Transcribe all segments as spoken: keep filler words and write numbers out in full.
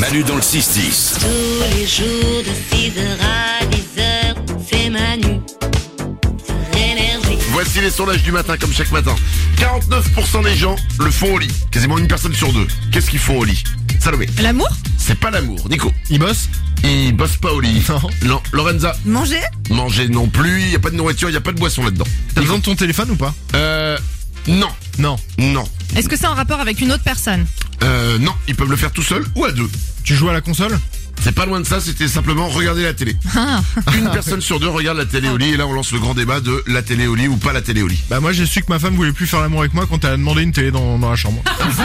Manu dans le six dix. Tous les jours de six heures à dix heures, c'est Manu sur Énergie. Voici les sondages du matin comme chaque matin. quarante-neuf pour cent des gens le font au lit. Quasiment une personne sur deux. Qu'est-ce qu'ils font au lit? Salomé. L'amour? C'est pas l'amour. Nico. Il bosse? Il bosse pas au lit. Non. Non. Lorenza. Manger? Manger non plus. Y a pas de nourriture, y a pas de boisson là-dedans. T'as besoin de ton téléphone ou pas? Euh... Non. Non. Non. Est-ce que c'est en rapport avec une autre personne? Euh... Non. Ils peuvent le faire tout seul ou à deux. Tu joues à la console? C'est pas loin de ça, c'était simplement regarder la télé. Une personne sur deux regarde la télé au lit et là on lance le grand débat de la télé au lit ou pas la télé au lit. Bah moi j'ai su que ma femme voulait plus faire l'amour avec moi quand elle a demandé une télé dans, dans la chambre.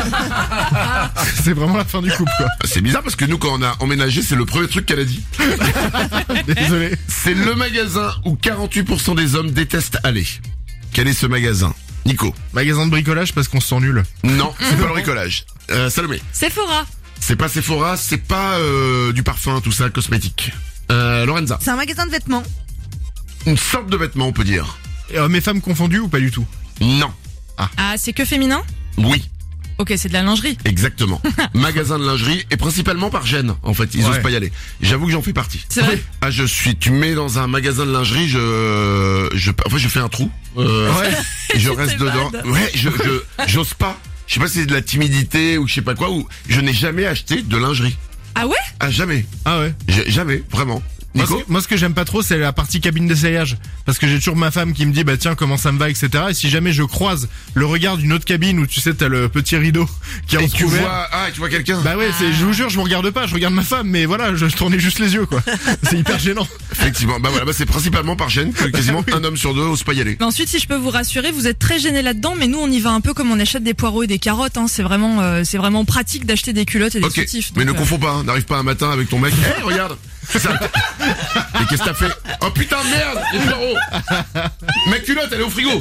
C'est vraiment la fin du couple quoi. C'est bizarre parce que nous quand on a emménagé c'est le premier truc qu'elle a dit. Désolé. C'est le magasin où quarante-huit pour cent des hommes détestent aller. Quel est ce magasin? Nico. Magasin de bricolage parce qu'on se sent nul. Non, c'est pas le bricolage. Euh, Salomé. Sephora. C'est pas Sephora, c'est pas euh, du parfum, tout ça, cosmétique. Euh, Lorenza. C'est un magasin de vêtements. Une sorte de vêtement on peut dire. Et, euh, mes femmes confondues ou pas du tout? Non. Ah, c'est que féminin? Oui. Ok, c'est de la lingerie. Exactement. Magasin de lingerie et principalement par gêne en fait, ils Ouais. osent pas y aller. J'avoue que j'en fais partie. C'est vrai? Ah je suis, tu me mets dans un magasin de lingerie, je, je, en fait je fais un trou, euh, Ouais. et je reste t'évades. dedans. Ouais, je, je, j'ose pas. Je sais pas si c'est de la timidité ou je sais pas quoi, ou je n'ai jamais acheté de lingerie. Ah ouais? Ah jamais, Ah ouais. J'ai- jamais, vraiment. Moi Nico. ce, que, moi, ce que j'aime pas trop, c'est la partie cabine d'essayage. Parce que j'ai toujours ma femme qui me dit, bah tiens, comment ça me va, et cetera. Et si jamais je croise le regard d'une autre cabine où tu sais, t'as le petit rideau qui est Et tu entrouvert. vois, ah tu vois quelqu'un. Bah ouais, c'est, je vous jure, je vous regarde pas, je regarde ma femme, mais voilà, je, je tournais juste les yeux, quoi. C'est hyper gênant. Effectivement, bah voilà, bah c'est principalement par gêne que quasiment un homme sur deux ose pas y aller. Mais ensuite, si je peux vous rassurer, vous êtes très gênés là-dedans, mais nous, on y va un peu comme on achète des poireaux et des carottes. Hein. C'est vraiment, euh, c'est vraiment pratique d'acheter des culottes et des Ok, soutifs. mais ne donc, euh, confonds pas, hein. N'arrive pas un matin avec ton mec. Hé, regarde. Ça- Et qu'est-ce que t'as fait? Oh putain de merde, les frérots. Ma culotte, elle est au frigo.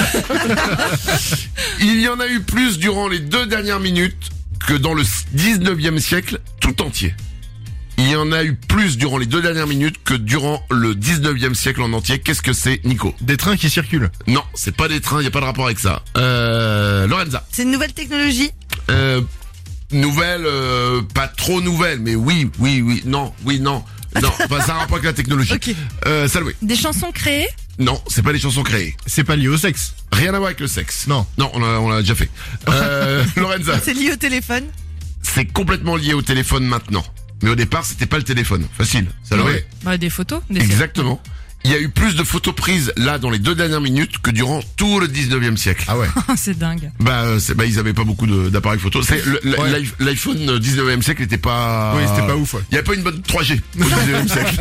Il y en a eu plus durant les deux dernières minutes que dans le dix-neuvième siècle tout entier. Il y en a eu plus durant les deux dernières minutes que durant le dix-neuvième siècle en entier. Qu'est-ce que c'est, Nico? Des trains qui circulent. Non, c'est pas des trains, y a pas de rapport avec ça. Euh, Lorenza. C'est une nouvelle technologie. Euh, nouvelle, euh, pas trop nouvelle, mais oui, oui, oui, non, oui, non. Non, bah, ça a un rapport avec la technologie. Ok. Euh, Salomé. Des chansons créées? Non, c'est pas des chansons créées. C'est pas lié au sexe. Rien à voir avec le sexe. Non. Non, on l'a, on l'a déjà fait. Euh, Lorenza. C'est lié au téléphone. C'est complètement lié au téléphone maintenant. Mais au départ, c'était pas le téléphone. Facile. Salomé. Bah, des photos? Des Exactement. Il y a eu plus de photos prises là dans les deux dernières minutes que durant tout le dix-neuvième siècle. Ah ouais. C'est dingue. Bah, euh, c'est, bah, ils avaient pas beaucoup de, d'appareils photo. C'est le- l- Ouais. l'i- l'iPhone dix-neuvième siècle était pas. Oui, c'était pas ouf, ouais. Il y avait pas une bonne trois G au dix-neuvième siècle.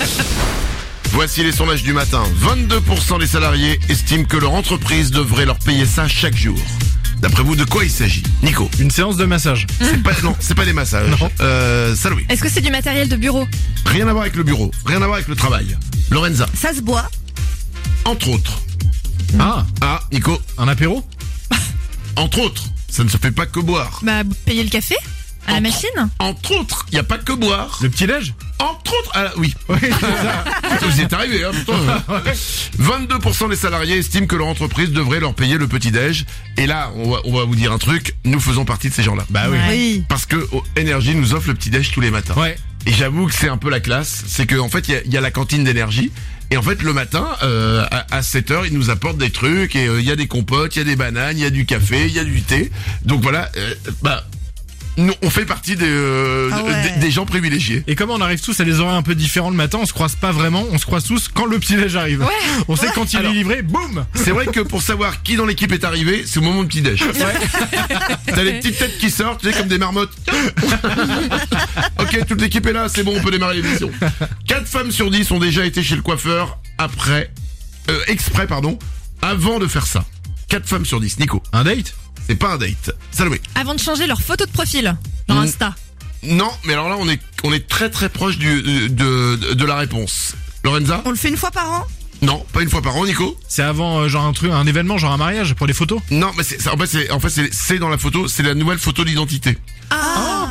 Voici les sondages du matin. vingt-deux pour cent des salariés estiment que leur entreprise devrait leur payer ça chaque jour. D'après vous, de quoi il s'agit? Nico. Une séance de massage. C'est pas, non, c'est pas des massages. Non. Euh, Salomé. Est-ce que c'est du matériel de bureau? Rien à voir avec le bureau. Rien à voir avec le travail. Lorenza. Ça se boit. Entre autres. Ah, Ah, Nico. un apéro? Entre autres. Ça ne se fait pas que boire. Bah, payer le café? À la Entre- machine? Entre autres. Il n'y a pas que boire. Le petit-déj? Entre autres, ah, oui. Oui, c'est ça. Vous y êtes arrivé, hein, putain. vingt-deux pour cent des salariés estiment que leur entreprise devrait leur payer le petit-déj. Et là, on va, on va vous dire un truc, nous faisons partie de ces gens-là. Bah oui. Ouais. Oui. Parce que oh, Énergie nous offre le petit-déj tous les matins. Ouais. Et j'avoue que c'est un peu la classe, c'est qu'en fait, il y a, il y a la cantine d'Énergie. Et en fait, le matin, euh, à, à sept heures, ils nous apportent des trucs. Et euh, il y a des compotes, il y a des bananes, il y a du café, il y a du thé. Donc voilà, euh, bah... Nous, on fait partie des, euh, Ah ouais. des, des gens privilégiés. Et comme on arrive tous à des horaires un peu différents le matin, on se croise pas vraiment, on se croise tous quand le petit-déj arrive. Ouais. On sait que quand il Alors- est livré, boum. C'est vrai que pour savoir qui dans l'équipe est arrivé, c'est au moment du petit-déj. T'as les petites têtes qui sortent, tu sais, comme des marmottes. Ok, toute l'équipe est là, c'est bon, on peut démarrer l'émission. Quatre femmes sur dix ont déjà été chez le coiffeur après, euh, exprès, pardon, avant de faire ça. Quatre femmes sur dix. Nico, Un date? c'est pas un date. Salomé. Avant de changer leur photo de profil dans Mm. Insta. Non, mais alors là, on est, on est très très proche du, de, de, de la réponse. Lorenza? On le fait une fois par an. Non, pas une fois par an, Nico. C'est avant euh, genre un truc, un événement, genre un mariage pour les photos? Non, mais c'est, en fait, c'est, en fait, c'est, c'est dans la photo, c'est la nouvelle photo d'identité. Ah.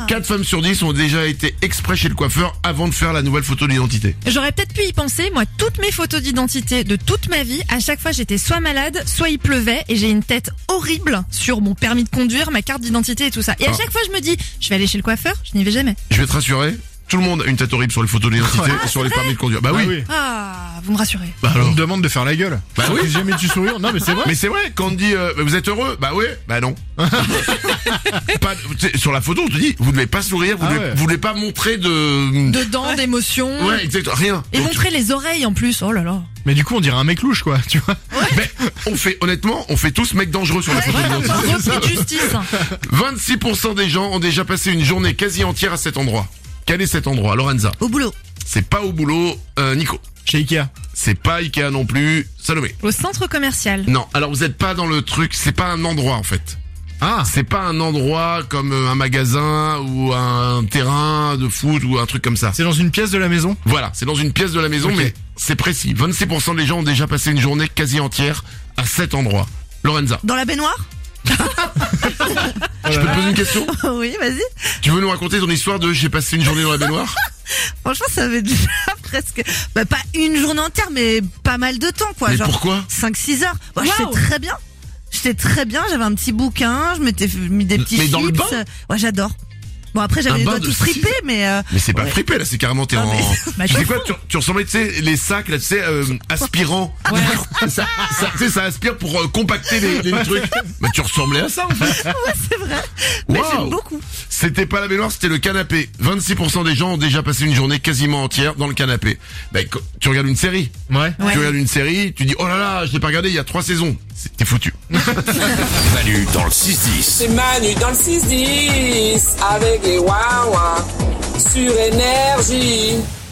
quatre femmes sur dix ont déjà été exprès chez le coiffeur avant de faire la nouvelle photo d'identité. J'aurais peut-être pu y penser. Moi, toutes mes photos d'identité de toute ma vie, à chaque fois, j'étais soit malade, soit il pleuvait, et j'ai une tête horrible sur mon permis de conduire, ma carte d'identité et tout ça. Et à Ah. chaque fois, je me dis, je vais aller chez le coiffeur, je n'y vais jamais. Je vais te rassurer, tout le monde a une tête horrible sur les photos d'identité et sur les permis de conduire. Bah Ah oui. Ah, vous me rassurez. Bah On alors. me demande de faire la gueule. Bah oui. Si jamais tu souris. Non mais c'est vrai. Mais c'est vrai, quand on te dit euh, vous êtes heureux, bah oui, bah non. Pas, tu sais, sur la photo, on te dit vous devez pas sourire, vous Ah devez, ouais. vous devez pas montrer de. Dedans, d'émotions. Ouais, exactement, rien. Et Donc, montrer les oreilles en plus. Oh là là. Mais du coup on dirait un mec louche quoi, tu vois. mais on fait honnêtement, on fait tous mec dangereux sur la photo d'identité. Repris de justice. vingt-six pour cent des gens ont déjà passé une journée quasi entière à cet endroit. Quel est cet endroit, Lorenza? Au boulot. C'est pas au boulot, euh, Nico. Chez Ikea. C'est pas Ikea non plus, Salomé. Au centre commercial. Non, alors vous êtes pas dans le truc, c'est pas un endroit en fait. Ah. C'est pas un endroit comme euh, un magasin ou un terrain de foot ou un truc comme ça. C'est dans une pièce de la maison. Voilà, c'est dans une pièce de la maison, Ok. mais c'est précis. vingt-six pour cent des gens ont déjà passé une journée quasi entière à cet endroit. Lorenza, Dans la baignoire? je peux te poser une question? Oui, vas-y. Tu veux nous raconter ton histoire de j'ai passé une journée dans la baignoire? Franchement, ça avait déjà presque, bah, pas une journée entière, mais pas mal de temps, quoi. Mais genre pourquoi? cinq six heures. Bah, Wow. j'étais très bien. J'étais très bien, j'avais un petit bouquin, je m'étais fait- mis des petits Mais dans le chips. bain? Ouais, j'adore. Bon, après, j'avais Un les bain doigts de tous six- fripés, mais euh, Mais c'est pas Ouais. frippé là, c'est carrément t'es Ah, en. mais- Bah, tu sais je quoi, tu, tu ressemblais, tu sais, les sacs là, tu sais, euh, aspirants. Ouais. ça, ça, tu sais, ça aspire pour euh, compacter les, les trucs. Mais tu ressemblais à ça en fait. ouais, c'est vrai. Mais Waouh. j'aime beaucoup. C'était pas la baignoire, c'était le canapé. vingt-six pour cent des gens ont déjà passé une journée quasiment entière dans le canapé. Ben, quand tu regardes une série. Ouais. Tu regardes une série, tu dis oh là là, je l'ai pas regardé, il y a trois saisons. C'est- T'es foutu. Manu dans le six dix. C'est Manu dans le six dix avec les Wawa sur Énergie.